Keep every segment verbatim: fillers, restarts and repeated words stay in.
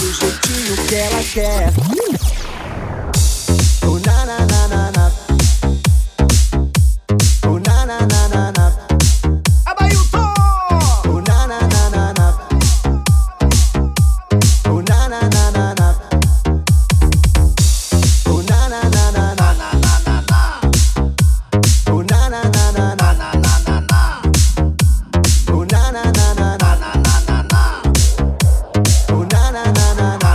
do jeitinho que ela quer. Oh, na na na na na. Oh, na na na na na. Abailton! Oh, na na na na na. Oh, na na na na na. Oh, na na na na na. Oh, na na na na na. Oh, na na na na na. Oh, na na na na na.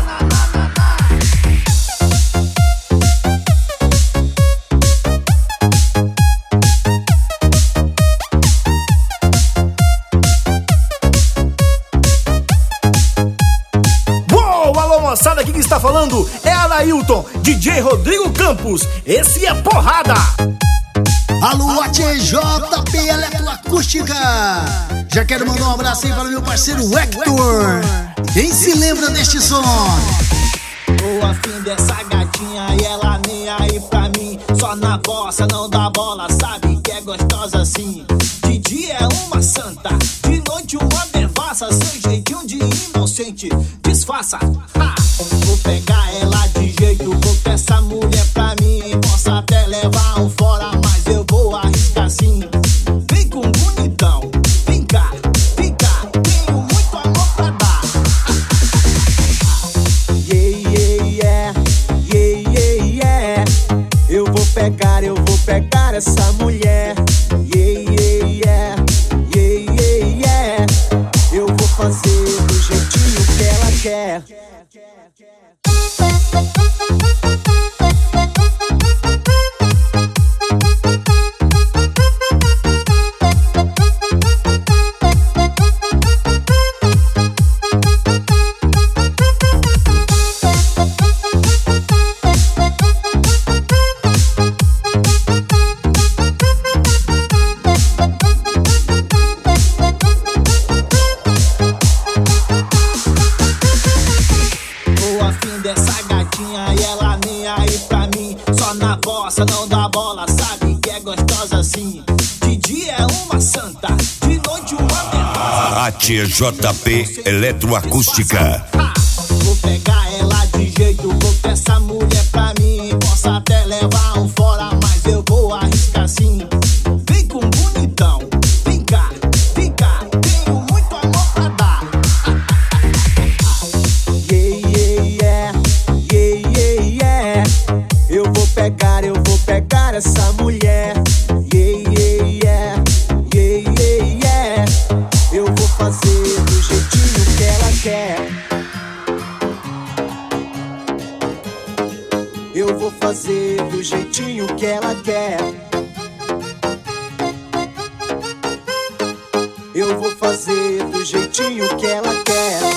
Uou, alô moçada, aqui que está falando é Adailton, D J Rodrigo Campos. Esse é porrada! Alô, A T J P Eletroacústica. Já quero mandar um abraço aí para o meu parceiro Hector. Quem se lembra deste som? Tô afim dessa gatinha e ela nem aí pra mim. Só na bossa, não dá bola, sabe que é gostosa assim. De dia é uma santa, de noite uma devassa. Seu jeitinho de inocente, disfarça. Ha! Vou pegar ela de jeito, vou ter essa mulher pra mim. Posso até levar um fora, mas eu vou arriscar sim. Vem com bonitão, vem cá, vem cá. Tenho muito amor pra dar. Yeah, yeah, yeah, yeah, yeah, yeah. Eu vou pegar, eu vou pegar essa mulher. Yeah, yeah, yeah, yeah, yeah, yeah. Eu vou fazer do jeitinho que ela quer. Tô afim dessa gatinha e ela nem aí pra mim. Só na bossa, não dá bola, sabe que é gostosa assim. De dia é uma santa, de noite uma devassa. A T J P Eletroacústica. Ha! Vou pegar ela de jeito, vou ter essa mulher pra mim. Posso até levar um fora, mas eu vou arriscar sim. Vem com bonitão, vem cá, vem cá. Tenho muito amor pra dar. Yeah, yeah, yeah, yeah, yeah, yeah. Eu vou pegar, eu vou pegar essa mulher. Yeah, yeah, yeah, yeah, yeah, yeah. Eu vou fazer do jeitinho que ela quer. Eu vou fazer do jeitinho que ela quer. Eu vou fazer do jeitinho que ela quer.